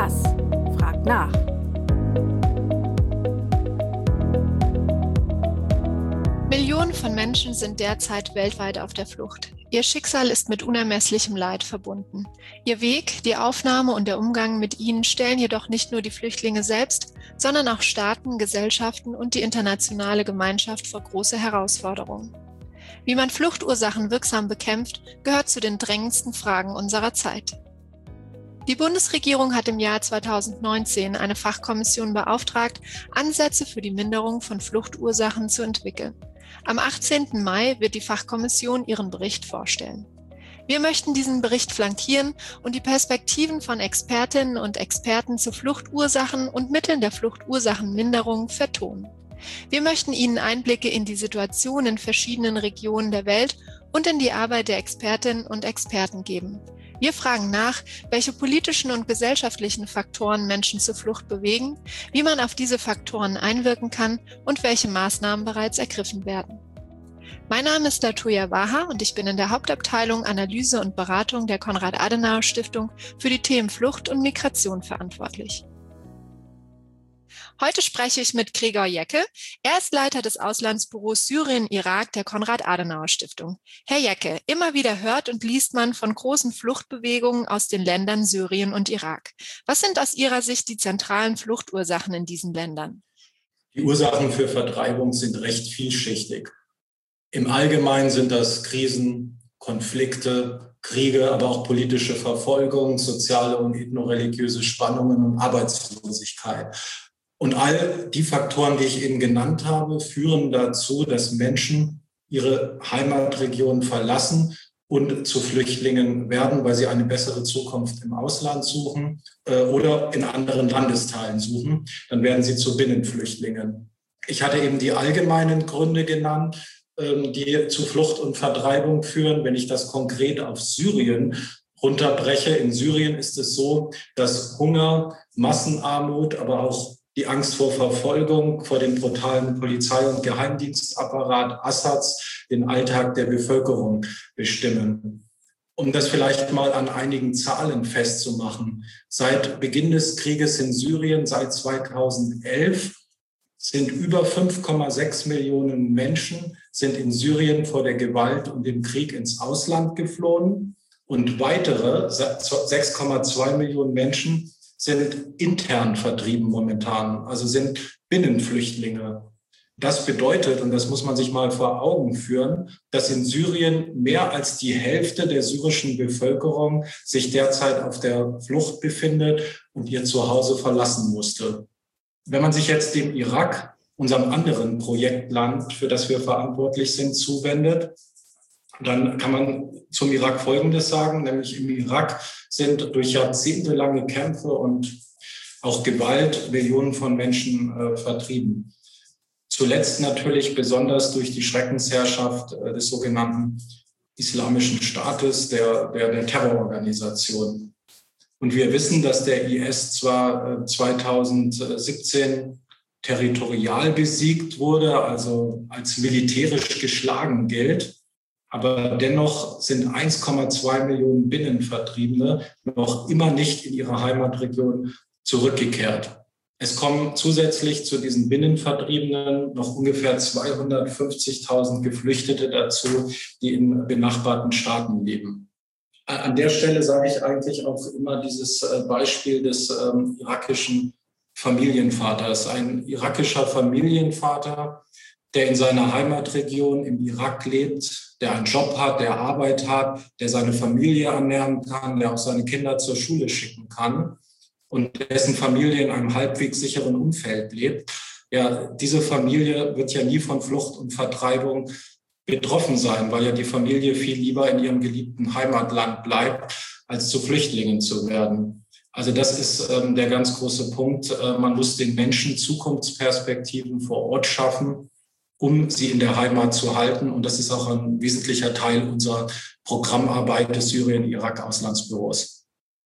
Was? Fragt nach. Millionen von Menschen sind derzeit weltweit auf der Flucht. Ihr Schicksal ist mit unermesslichem Leid verbunden. Ihr Weg, die Aufnahme und der Umgang mit ihnen stellen jedoch nicht nur die Flüchtlinge selbst, sondern auch Staaten, Gesellschaften und die internationale Gemeinschaft vor große Herausforderungen. Wie man Fluchtursachen wirksam bekämpft, gehört zu den drängendsten Fragen unserer Zeit. Die Bundesregierung hat im Jahr 2019 eine Fachkommission beauftragt, Ansätze für die Minderung von Fluchtursachen zu entwickeln. Am 18. Mai wird die Fachkommission ihren Bericht vorstellen. Wir möchten diesen Bericht flankieren und die Perspektiven von Expertinnen und Experten zu Fluchtursachen und Mitteln der Fluchtursachenminderung vertonen. Wir möchten Ihnen Einblicke in die Situation in verschiedenen Regionen der Welt und in die Arbeit der Expertinnen und Experten geben. Wir fragen nach, welche politischen und gesellschaftlichen Faktoren Menschen zur Flucht bewegen, wie man auf diese Faktoren einwirken kann und welche Maßnahmen bereits ergriffen werden. Mein Name ist Latoya Waha und ich bin in der Hauptabteilung Analyse und Beratung der Konrad-Adenauer-Stiftung für die Themen Flucht und Migration verantwortlich. Heute spreche ich mit Gregor Jecke. Er ist Leiter des Auslandsbüros Syrien-Irak der Konrad-Adenauer-Stiftung. Herr Jecke, immer wieder hört und liest man von großen Fluchtbewegungen aus den Ländern Syrien und Irak. Was sind aus Ihrer Sicht die zentralen Fluchtursachen in diesen Ländern? Die Ursachen für Vertreibung sind recht vielschichtig. Im Allgemeinen sind das Krisen, Konflikte, Kriege, aber auch politische Verfolgung, soziale und ethnoreligiöse Spannungen und Arbeitslosigkeit. Und all die Faktoren, die ich eben genannt habe, führen dazu, dass Menschen ihre Heimatregion verlassen und zu Flüchtlingen werden, weil sie eine bessere Zukunft im Ausland suchen oder in anderen Landesteilen suchen. Dann werden sie zu Binnenflüchtlingen. Ich hatte eben die allgemeinen Gründe genannt, die zu Flucht und Vertreibung führen. Wenn ich das konkret auf Syrien runterbreche, in Syrien ist es so, dass Hunger, Massenarmut, aber auch die Angst vor Verfolgung, vor dem brutalen Polizei- und Geheimdienstapparat Assads den Alltag der Bevölkerung bestimmen. Um das vielleicht mal an einigen Zahlen festzumachen. Seit Beginn des Krieges in Syrien, seit 2011, sind über 5,6 Millionen Menschen sind in Syrien vor der Gewalt und dem Krieg ins Ausland geflohen. Und weitere 6,2 Millionen Menschen sind intern vertrieben momentan, also sind Binnenflüchtlinge. Das bedeutet, und das muss man sich mal vor Augen führen, dass in Syrien mehr als die Hälfte der syrischen Bevölkerung sich derzeit auf der Flucht befindet und ihr Zuhause verlassen musste. Wenn man sich jetzt dem Irak, unserem anderen Projektland, für das wir verantwortlich sind, zuwendet, dann kann man zum Irak Folgendes sagen, nämlich im Irak sind durch jahrzehntelange Kämpfe und auch Gewalt Millionen von Menschen vertrieben. Zuletzt natürlich besonders durch die Schreckensherrschaft des sogenannten Islamischen Staates, der Terrororganisation. Und wir wissen, dass der IS zwar 2017 territorial besiegt wurde, also als militärisch geschlagen gilt, aber dennoch sind 1,2 Millionen Binnenvertriebene noch immer nicht in ihre Heimatregion zurückgekehrt. Es kommen zusätzlich zu diesen Binnenvertriebenen noch ungefähr 250.000 Geflüchtete dazu, die in benachbarten Staaten leben. An der Stelle sage ich eigentlich auch immer dieses Beispiel des irakischen Familienvaters. Ein irakischer Familienvater, der in seiner Heimatregion im Irak lebt, der einen Job hat, der Arbeit hat, der seine Familie ernähren kann, der auch seine Kinder zur Schule schicken kann und dessen Familie in einem halbwegs sicheren Umfeld lebt. Ja, diese Familie wird ja nie von Flucht und Vertreibung betroffen sein, weil ja die Familie viel lieber in ihrem geliebten Heimatland bleibt, als zu Flüchtlingen zu werden. Also das ist der ganz große Punkt. Man muss den Menschen Zukunftsperspektiven vor Ort schaffen, um sie in der Heimat zu halten. Und das ist auch ein wesentlicher Teil unserer Programmarbeit des Syrien-Irak-Auslandsbüros.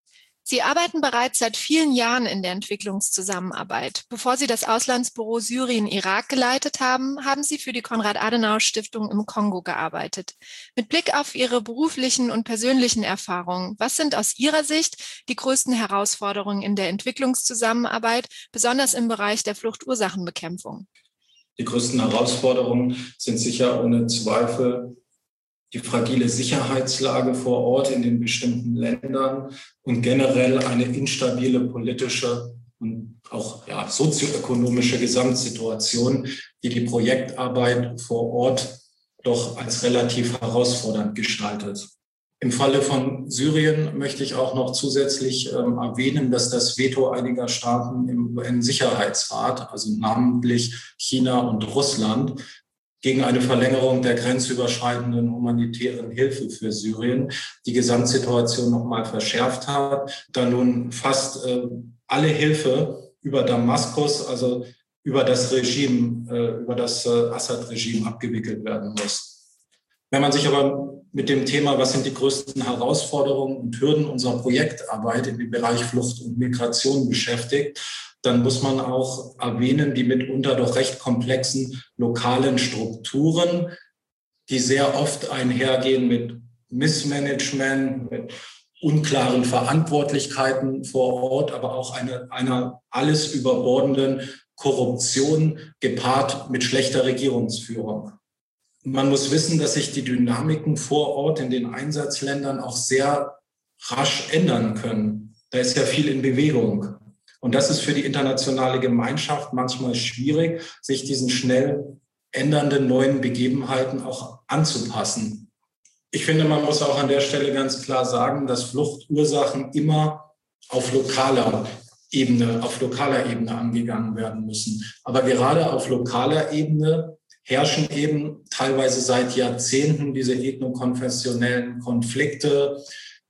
Sie arbeiten bereits seit vielen Jahren in der Entwicklungszusammenarbeit. Bevor Sie das Auslandsbüro Syrien-Irak geleitet haben, haben Sie für die Konrad-Adenauer-Stiftung im Kongo gearbeitet. Mit Blick auf Ihre beruflichen und persönlichen Erfahrungen, was sind aus Ihrer Sicht die größten Herausforderungen in der Entwicklungszusammenarbeit, besonders im Bereich der Fluchtursachenbekämpfung? Die größten Herausforderungen sind sicher ohne Zweifel die fragile Sicherheitslage vor Ort in den bestimmten Ländern und generell eine instabile politische und auch sozioökonomische Gesamtsituation, die die Projektarbeit vor Ort doch als relativ herausfordernd gestaltet. Im Falle von Syrien möchte ich auch noch zusätzlich erwähnen, dass das Veto einiger Staaten im UN-Sicherheitsrat, also namentlich China und Russland, gegen eine Verlängerung der grenzüberschreitenden humanitären Hilfe für Syrien die Gesamtsituation nochmal verschärft hat, da nun fast alle Hilfe über Damaskus, also über das Regime, über das Assad-Regime abgewickelt werden muss. Wenn man sich aber mit dem Thema, was sind die größten Herausforderungen und Hürden unserer Projektarbeit in dem Bereich Flucht und Migration beschäftigt, dann muss man auch erwähnen, die mitunter doch recht komplexen lokalen Strukturen, die sehr oft einhergehen mit Missmanagement, mit unklaren Verantwortlichkeiten vor Ort, aber auch einer alles überbordenden Korruption gepaart mit schlechter Regierungsführung. Man muss wissen, dass sich die Dynamiken vor Ort in den Einsatzländern auch sehr rasch ändern können. Da ist ja viel in Bewegung. Und das ist für die internationale Gemeinschaft manchmal schwierig, sich diesen schnell ändernden neuen Begebenheiten auch anzupassen. Ich finde, man muss auch an der Stelle ganz klar sagen, dass Fluchtursachen immer auf lokaler Ebene angegangen werden müssen. Aber gerade auf lokaler Ebene herrschen eben teilweise seit Jahrzehnten diese ethnokonfessionellen Konflikte,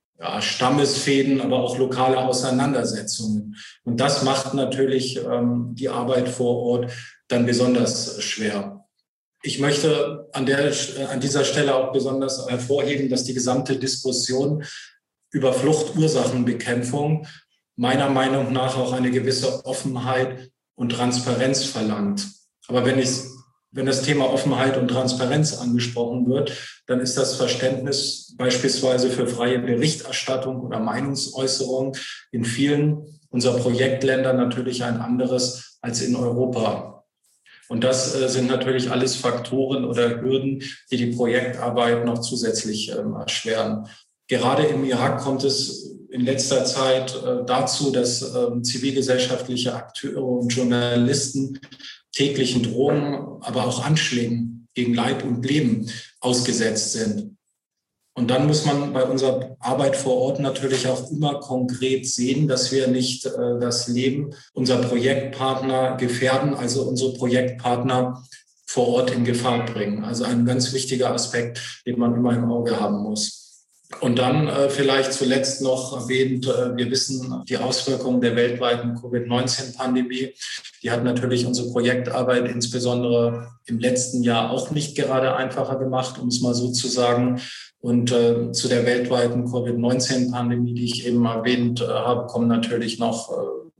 Stammesfäden, aber auch lokale Auseinandersetzungen. Und das macht natürlich die Arbeit vor Ort dann besonders schwer. Ich möchte an dieser Stelle auch besonders hervorheben, dass die gesamte Diskussion über Fluchtursachenbekämpfung meiner Meinung nach auch eine gewisse Offenheit und Transparenz verlangt. Aber wenn das Thema Offenheit und Transparenz angesprochen wird, dann ist das Verständnis beispielsweise für freie Berichterstattung oder Meinungsäußerung in vielen unserer Projektländer natürlich ein anderes als in Europa. Und das sind natürlich alles Faktoren oder Hürden, die die Projektarbeit noch zusätzlich erschweren. Gerade im Irak kommt es in letzter Zeit dazu, dass zivilgesellschaftliche Akteure und Journalisten täglichen Drohungen, aber auch Anschlägen gegen Leib und Leben ausgesetzt sind. Und dann muss man bei unserer Arbeit vor Ort natürlich auch immer konkret sehen, dass wir nicht das Leben unserer Projektpartner gefährden, also unsere Projektpartner vor Ort in Gefahr bringen. Also ein ganz wichtiger Aspekt, den man immer im Auge haben muss. Und dann vielleicht zuletzt noch erwähnt, wir wissen, die Auswirkungen der weltweiten Covid-19-Pandemie, die hat natürlich unsere Projektarbeit insbesondere im letzten Jahr auch nicht gerade einfacher gemacht, um es mal so zu sagen. Und zu der weltweiten Covid-19-Pandemie, die ich eben erwähnt habe, kommen natürlich noch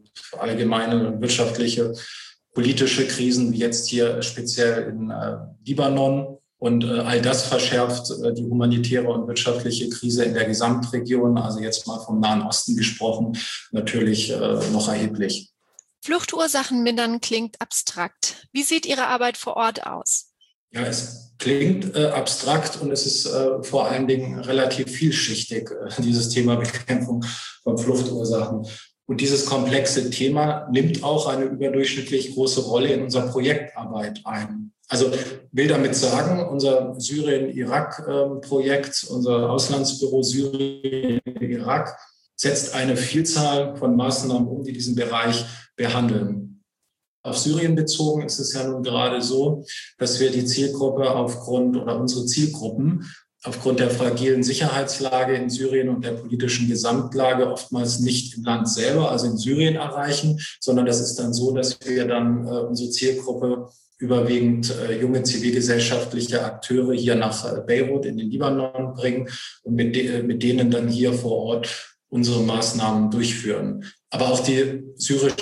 allgemeine wirtschaftliche, politische Krisen, wie jetzt hier speziell in Libanon. Und all das verschärft die humanitäre und wirtschaftliche Krise in der Gesamtregion, also jetzt mal vom Nahen Osten gesprochen, natürlich noch erheblich. Fluchtursachen mindern klingt abstrakt. Wie sieht Ihre Arbeit vor Ort aus? Ja, es klingt abstrakt und es ist vor allen Dingen relativ vielschichtig, dieses Thema Bekämpfung von Fluchtursachen. Und dieses komplexe Thema nimmt auch eine überdurchschnittlich große Rolle in unserer Projektarbeit ein. Also will damit sagen, unser Syrien-Irak-Projekt, unser Auslandsbüro Syrien-Irak setzt eine Vielzahl von Maßnahmen um, die diesen Bereich behandeln. Auf Syrien bezogen ist es ja nun gerade so, dass wir die Zielgruppe unsere Zielgruppen aufgrund der fragilen Sicherheitslage in Syrien und der politischen Gesamtlage oftmals nicht im Land selber, also in Syrien erreichen, sondern das ist dann so, dass wir dann unsere Zielgruppe überwiegend junge zivilgesellschaftliche Akteure hier nach Beirut in den Libanon bringen und mit denen dann hier vor Ort unsere Maßnahmen durchführen. Aber auch die syrische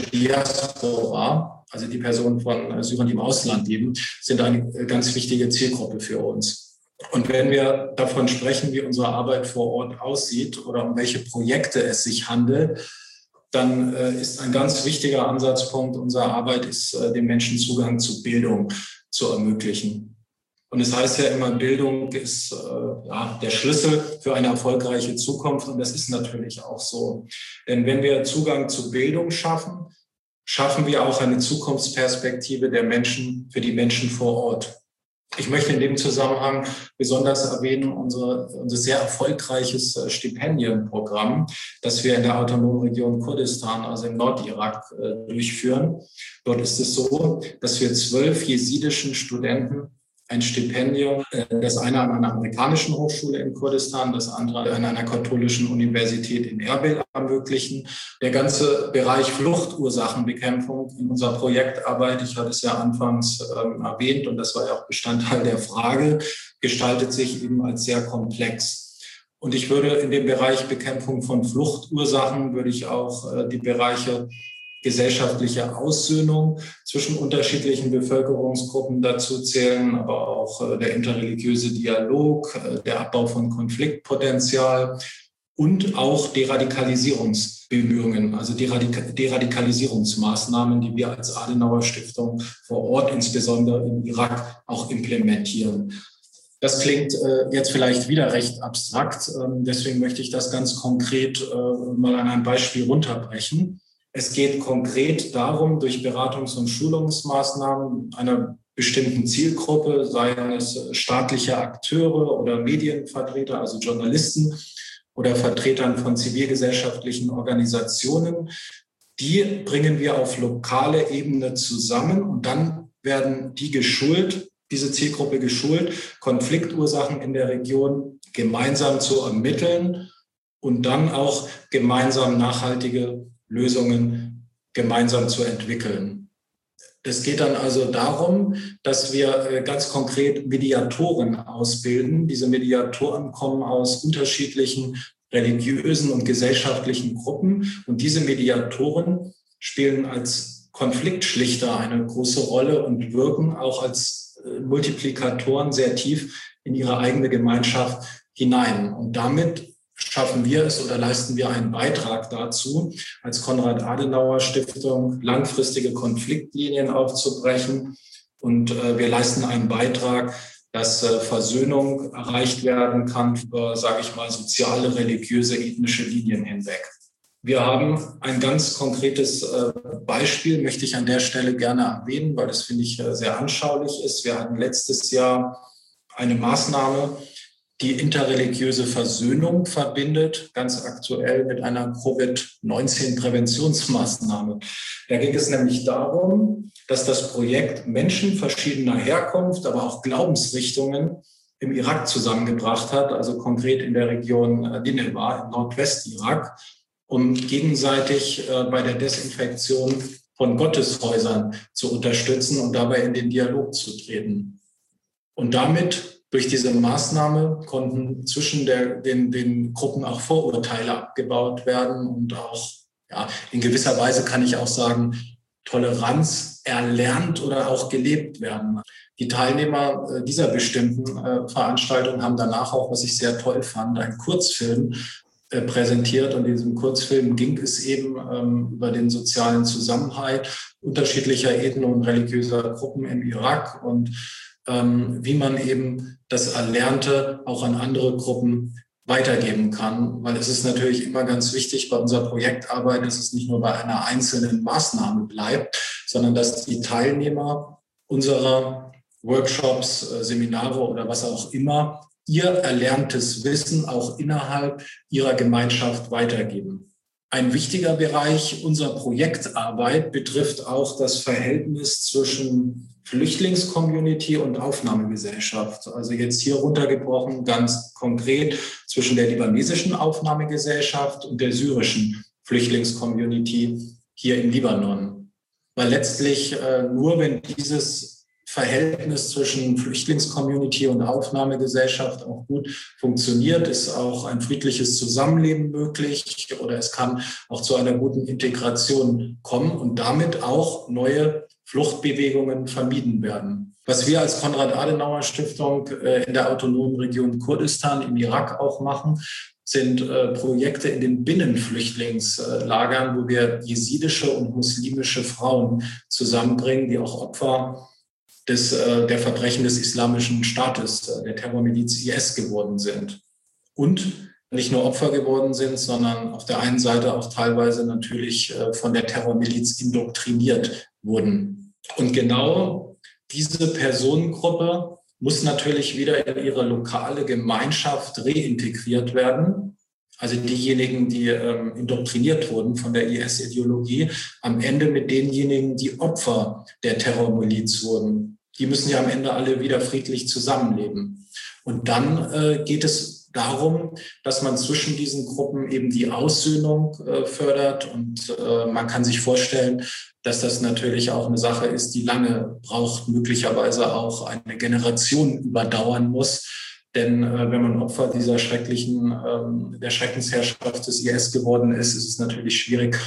Diaspora, also die Personen von Syrern, die im Ausland leben, sind eine ganz wichtige Zielgruppe für uns. Und wenn wir davon sprechen, wie unsere Arbeit vor Ort aussieht oder um welche Projekte es sich handelt, dann ist ein ganz wichtiger Ansatzpunkt unserer Arbeit, ist, den Menschen Zugang zu Bildung zu ermöglichen. Und es heißt ja immer, Bildung ist der Schlüssel für eine erfolgreiche Zukunft. Und das ist natürlich auch so. Denn wenn wir Zugang zu Bildung schaffen, schaffen wir auch eine Zukunftsperspektive der Menschen, für die Menschen vor Ort. Ich möchte in dem Zusammenhang besonders erwähnen unser sehr erfolgreiches Stipendienprogramm, das wir in der autonomen Region Kurdistan, also im Nordirak, durchführen. Dort ist es so, dass wir 12 jesidischen Studenten ein Stipendium, das eine an einer amerikanischen Hochschule in Kurdistan, das andere an einer katholischen Universität in Erbil ermöglichen. Der ganze Bereich Fluchtursachenbekämpfung in unserer Projektarbeit, ich hatte es ja anfangs erwähnt und das war ja auch Bestandteil der Frage, gestaltet sich eben als sehr komplex. Und ich würde in dem Bereich Bekämpfung von Fluchtursachen, würde ich auch die Bereiche gesellschaftliche Aussöhnung zwischen unterschiedlichen Bevölkerungsgruppen dazu zählen, aber auch der interreligiöse Dialog, der Abbau von Konfliktpotenzial und auch Deradikalisierungsbemühungen, also Deradikalisierungsmaßnahmen, die wir als Adenauer Stiftung vor Ort, insbesondere im Irak, auch implementieren. Das klingt jetzt vielleicht wieder recht abstrakt, deswegen möchte ich das ganz konkret mal an einem Beispiel runterbrechen. Es geht konkret darum, durch Beratungs- und Schulungsmaßnahmen einer bestimmten Zielgruppe, seien es staatliche Akteure oder Medienvertreter, also Journalisten oder Vertretern von zivilgesellschaftlichen Organisationen, die bringen wir auf lokale Ebene zusammen und dann werden die geschult, diese Zielgruppe geschult, Konfliktursachen in der Region gemeinsam zu ermitteln und dann auch gemeinsam nachhaltige Lösungen gemeinsam zu entwickeln. Es geht dann also darum, dass wir ganz konkret Mediatoren ausbilden. Diese Mediatoren kommen aus unterschiedlichen religiösen und gesellschaftlichen Gruppen. Und diese Mediatoren spielen als Konfliktschlichter eine große Rolle und wirken auch als Multiplikatoren sehr tief in ihre eigene Gemeinschaft hinein. Und damit schaffen wir es oder leisten wir einen Beitrag dazu, als Konrad-Adenauer-Stiftung langfristige Konfliktlinien aufzubrechen. Und wir leisten einen Beitrag, dass Versöhnung erreicht werden kann über, sage ich mal, soziale, religiöse, ethnische Linien hinweg. Wir haben ein ganz konkretes Beispiel, möchte ich an der Stelle gerne erwähnen, weil das, finde ich, sehr anschaulich ist. Wir hatten letztes Jahr eine Maßnahme, die interreligiöse Versöhnung verbindet, ganz aktuell mit einer Covid-19-Präventionsmaßnahme. Da ging es nämlich darum, dass das Projekt Menschen verschiedener Herkunft, aber auch Glaubensrichtungen im Irak zusammengebracht hat, also konkret in der Region Nineveh im Nordwestirak, um gegenseitig bei der Desinfektion von Gotteshäusern zu unterstützen und dabei in den Dialog zu treten. Und damit durch diese Maßnahme konnten zwischen den Gruppen auch Vorurteile abgebaut werden und auch, ja, in gewisser Weise kann ich auch sagen, Toleranz erlernt oder auch gelebt werden. Die Teilnehmer dieser bestimmten Veranstaltung haben danach auch, was ich sehr toll fand, einen Kurzfilm präsentiert. Und in diesem Kurzfilm ging es eben über den sozialen Zusammenhalt unterschiedlicher ethno- und religiöser Gruppen im Irak und wie man eben das Erlernte auch an andere Gruppen weitergeben kann. Weil es ist natürlich immer ganz wichtig bei unserer Projektarbeit, dass es nicht nur bei einer einzelnen Maßnahme bleibt, sondern dass die Teilnehmer unserer Workshops, Seminare oder was auch immer ihr erlerntes Wissen auch innerhalb ihrer Gemeinschaft weitergeben. Ein wichtiger Bereich unserer Projektarbeit betrifft auch das Verhältnis zwischen Flüchtlingscommunity und Aufnahmegesellschaft. Also jetzt hier runtergebrochen ganz konkret zwischen der libanesischen Aufnahmegesellschaft und der syrischen Flüchtlingscommunity hier im Libanon. Weil letztlich nur wenn dieses Verhältnis zwischen Flüchtlingscommunity und Aufnahmegesellschaft auch gut funktioniert, ist auch ein friedliches Zusammenleben möglich oder es kann auch zu einer guten Integration kommen und damit auch neue Fluchtbewegungen vermieden werden. Was wir als Konrad-Adenauer-Stiftung in der autonomen Region Kurdistan im Irak auch machen, sind Projekte in den Binnenflüchtlingslagern, wo wir jesidische und muslimische Frauen zusammenbringen, die auch Opfer der Verbrechen des Islamischen Staates, der Terrormiliz IS geworden sind. Und nicht nur Opfer geworden sind, sondern auf der einen Seite auch teilweise natürlich von der Terrormiliz indoktriniert wurden. Und genau diese Personengruppe muss natürlich wieder in ihre lokale Gemeinschaft reintegriert werden. Also diejenigen, die indoktriniert wurden von der IS-Ideologie, am Ende mit denjenigen, die Opfer der Terrormiliz wurden. Die müssen ja am Ende alle wieder friedlich zusammenleben. Und dann geht es darum, dass man zwischen diesen Gruppen eben die Aussöhnung fördert. Und man kann sich vorstellen, dass das natürlich auch eine Sache ist, die lange braucht, möglicherweise auch eine Generation überdauern muss. Denn wenn man Opfer dieser der Schreckensherrschaft des IS geworden ist, ist es natürlich schwierig,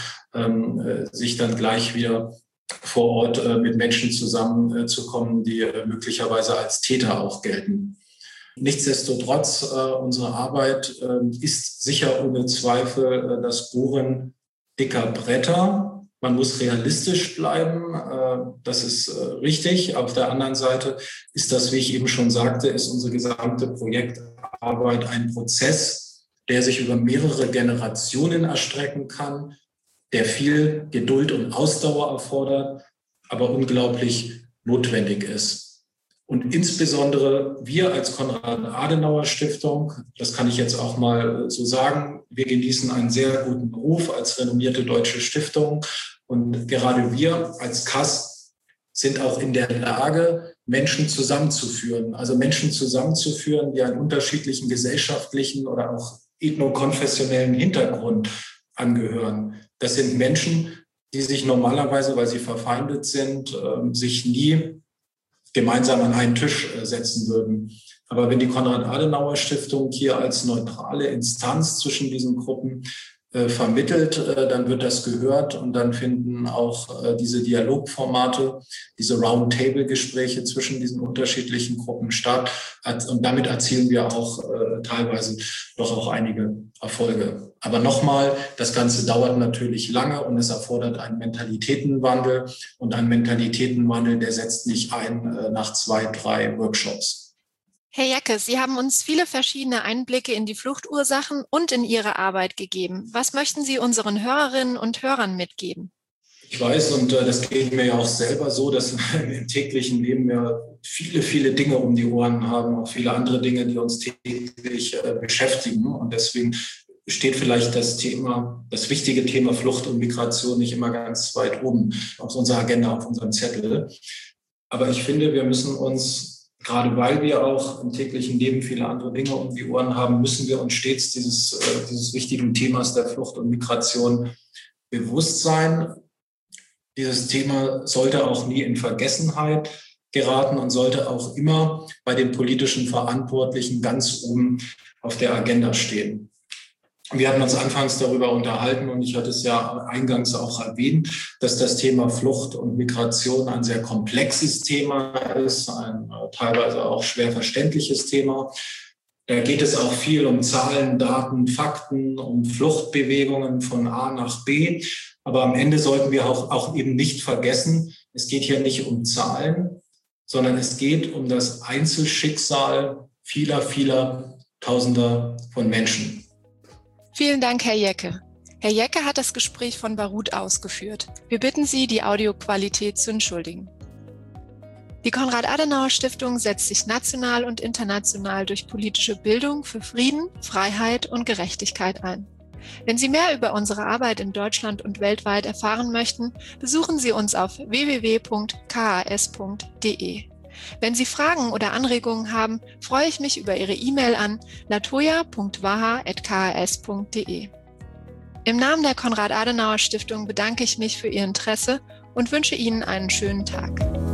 sich dann gleich wieder vor Ort mit Menschen zusammenzukommen, die möglicherweise als Täter auch gelten. Nichtsdestotrotz, unsere Arbeit ist sicher ohne Zweifel das Bohren dicker Bretter. Man muss realistisch bleiben, das ist richtig. Auf der anderen Seite ist das, wie ich eben schon sagte, ist unsere gesamte Projektarbeit ein Prozess, der sich über mehrere Generationen erstrecken kann, der viel Geduld und Ausdauer erfordert, aber unglaublich notwendig ist. Und insbesondere wir als Konrad-Adenauer-Stiftung, das kann ich jetzt auch mal so sagen, wir genießen einen sehr guten Ruf als renommierte deutsche Stiftung. Und gerade wir als KAS sind auch in der Lage, Menschen zusammenzuführen. Also Menschen zusammenzuführen, die einen unterschiedlichen gesellschaftlichen oder auch ethnokonfessionellen Hintergrund angehören. Das sind Menschen, die sich normalerweise, weil sie verfeindet sind, sich nie gemeinsam an einen Tisch setzen würden. Aber wenn die Konrad-Adenauer-Stiftung hier als neutrale Instanz zwischen diesen Gruppen vermittelt, dann wird das gehört und dann finden auch diese Dialogformate, diese Roundtable-Gespräche zwischen diesen unterschiedlichen Gruppen statt. Und damit erzielen wir auch teilweise doch auch einige Erfolge. Aber nochmal, das Ganze dauert natürlich lange und es erfordert einen Mentalitätenwandel. Und ein Mentalitätenwandel, der setzt nicht ein nach 2, 3 Workshops. Herr Jecke, Sie haben uns viele verschiedene Einblicke in die Fluchtursachen und in Ihre Arbeit gegeben. Was möchten Sie unseren Hörerinnen und Hörern mitgeben? Ich weiß, und das geht mir ja auch selber so, dass wir im täglichen Leben ja viele, viele Dinge um die Ohren haben, auch viele andere Dinge, die uns täglich beschäftigen. Und deswegen steht vielleicht das wichtige Thema Flucht und Migration nicht immer ganz weit oben auf unserer Agenda, auf unserem Zettel. Aber ich finde, wir müssen uns, gerade weil wir auch im täglichen Leben viele andere Dinge um die Ohren haben, müssen wir uns stets dieses wichtigen Themas der Flucht und Migration bewusst sein. Dieses Thema sollte auch nie in Vergessenheit geraten und sollte auch immer bei den politischen Verantwortlichen ganz oben auf der Agenda stehen. Wir hatten uns anfangs darüber unterhalten und ich hatte es ja eingangs auch erwähnt, dass das Thema Flucht und Migration ein sehr komplexes Thema ist, ein teilweise auch schwer verständliches Thema. Da geht es auch viel um Zahlen, Daten, Fakten, um Fluchtbewegungen von A nach B. Aber am Ende sollten wir auch eben nicht vergessen, es geht hier nicht um Zahlen, sondern es geht um das Einzelschicksal vieler, vieler Tausender von Menschen. Vielen Dank, Herr Jecke. Herr Jecke hat das Gespräch von Beirut ausgeführt. Wir bitten Sie, die Audioqualität zu entschuldigen. Die Konrad-Adenauer-Stiftung setzt sich national und international durch politische Bildung für Frieden, Freiheit und Gerechtigkeit ein. Wenn Sie mehr über unsere Arbeit in Deutschland und weltweit erfahren möchten, besuchen Sie uns auf www.kas.de. Wenn Sie Fragen oder Anregungen haben, freue ich mich über Ihre E-Mail an latoya.waha@kas.de. Im Namen der Konrad-Adenauer-Stiftung bedanke ich mich für Ihr Interesse und wünsche Ihnen einen schönen Tag.